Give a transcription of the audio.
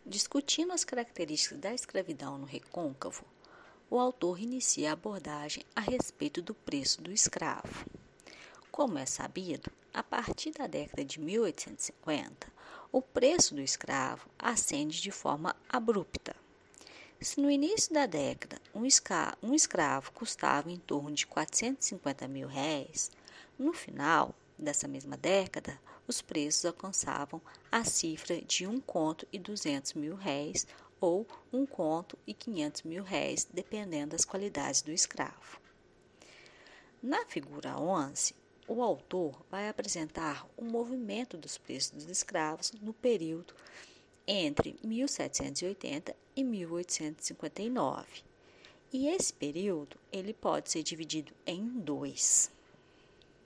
Discutindo as características da escravidão no recôncavo, o autor inicia a abordagem a respeito do preço do escravo. Como é sabido, a partir da década de 1850, o preço do escravo ascende de forma abrupta. Se no início da década um escravo custava em torno de R$ 450 mil, no final dessa mesma década, os preços alcançavam a cifra de R$ 1,2 mil ou R$ 1,5 mil, dependendo das qualidades do escravo. Na figura 11, o autor vai apresentar o movimento dos preços dos escravos no período entre 1780 e 1859. E esse período ele pode ser dividido em dois.